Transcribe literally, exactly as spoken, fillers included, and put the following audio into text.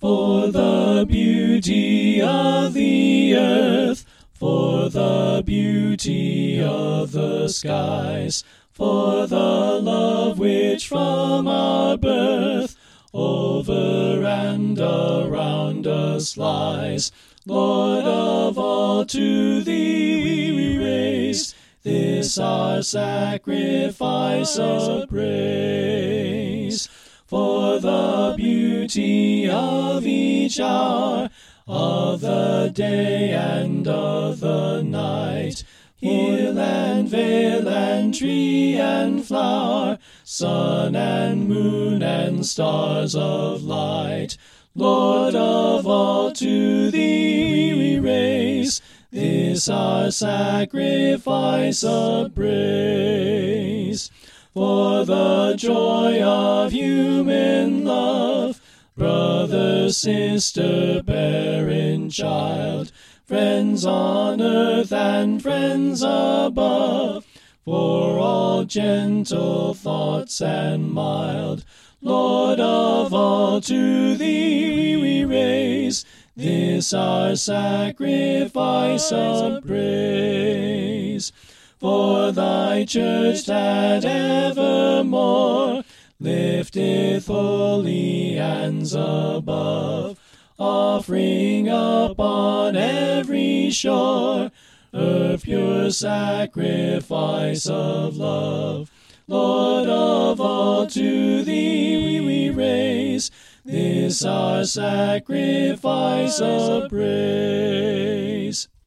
For the beauty of the earth, for the beauty of the skies, for the love which from our birth over and around us lies. Lord of all, to thee we raise this our sacrifice of praise. For the beauty of each hour, of the day and of the night, hill and vale and tree and flower, sun and moon and stars of light. Lord of all, to thee we raise this our sacrifice of praise. For the joy of human love, brother, sister, parent, child, friends on earth and friends above, for all gentle thoughts and mild, Lord of all, to thee we raise this our sacrifice of praise. For thy church that evermore lifteth holy hands above, offering up on every shore a pure sacrifice of love. Lord of all, to thee we raise this our sacrifice of praise.